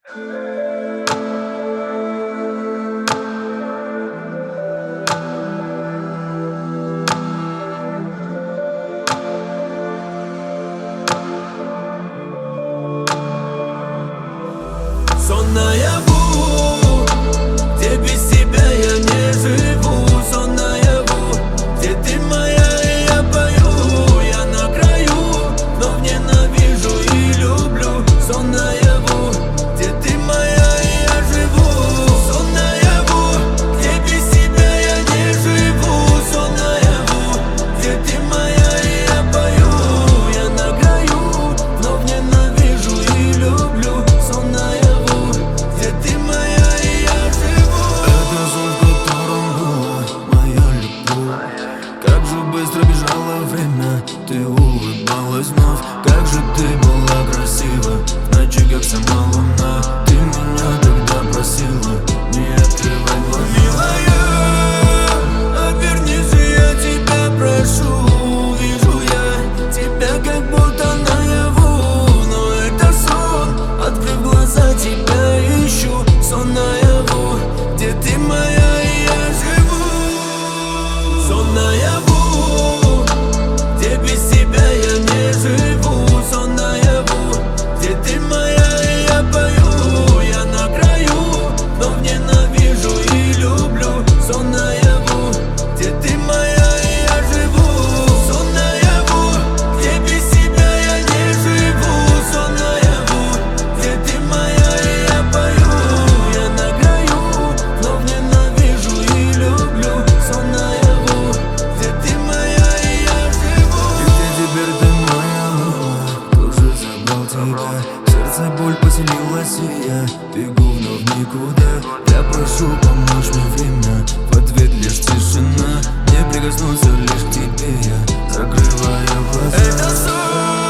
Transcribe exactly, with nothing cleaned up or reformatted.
Сон наяву, где без тебя я не живу. Сон наяву, где ты моя и я пою. Я на краю, но ненавижу и люблю. Сон наяву, где ты моя и я живу. Сон наяву, где без тебя я не живу. Сон наяву, где ты моя и я пою. Я на краю, но ненавижу и люблю. Сон наяву, где ты моя и я живу. Это сон, в котором была моя любовь. Как же быстро бежало время, ты улыбалась вновь. Как же ты была красива, в ночи как сама луна. Ты меня тогда просила не открывать глаза. Милая, обернись, я тебя прошу. Вижу я тебя как будто наяву, но это сон. Открыв глаза, тебя ищу. Сон наяву, где ты моя и я живу. Сон наяву, где без тебя я не живу. Сон наяву, где ты моя и я пою. Я на краю, но ненавижу и люблю. Сон наяву, где ты моя и я живу. Сон наяву, где без тебя я не живу. Сон наяву, где ты моя и я пою. Я на краю, но ненавижу и люблю. Сон наяву, где ты моя и я живу. И где теперь ты моя луна? Кто же забрал тебя? В сердце боль поселилась, и я бегу вновь никуда. Я прошу, помочь мне время, в ответ лишь тишина. Не прикоснуться лишь к тебе, я закрываю глаза. Это сон.